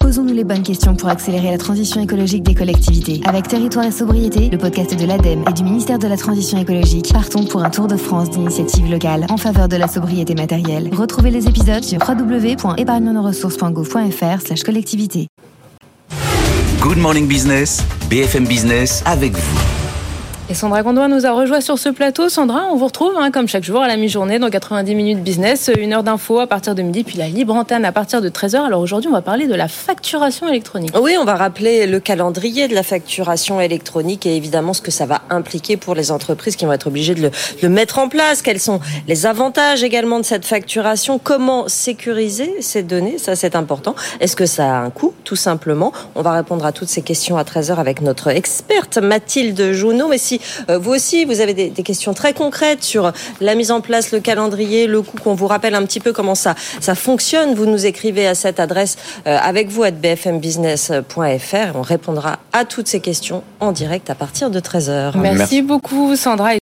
Posons-nous les bonnes questions pour accélérer la transition écologique des collectivités. Avec Territoire et Sobriété, le podcast de l'ADEME et du ministère de la Transition écologique, partons pour un tour de France d'initiatives locales en faveur de la sobriété matérielle. Retrouvez les épisodes sur www.épargnenosressources.gouv.fr/collectivité. Good Morning Business, BFM Business avec vous. Et Sandra Gondouin nous a rejoint sur ce plateau. Sandra, on vous retrouve comme chaque jour à la mi-journée dans 90 minutes business, 1 heure d'info à partir de midi, puis la libre antenne à partir de 13h. Alors aujourd'hui, on va parler de la facturation électronique. Oui, on va rappeler le calendrier de la facturation électronique et évidemment ce que ça va impliquer pour les entreprises qui vont être obligées de le mettre en place. Quels sont les avantages également de cette facturation? Comment sécuriser ces données? Ça, c'est important. Est-ce que ça a un coût, tout simplement? On va répondre à toutes ces questions à 13h avec notre experte Mathilde Jounot. Mais si vous aussi, vous avez des questions très concrètes sur la mise en place, le calendrier, le coût, qu'on vous rappelle un petit peu comment ça fonctionne, vous nous écrivez à cette adresse avec vous @bfmbusiness.fr et on répondra à toutes ces questions en direct à partir de 13h. Merci beaucoup Sandra.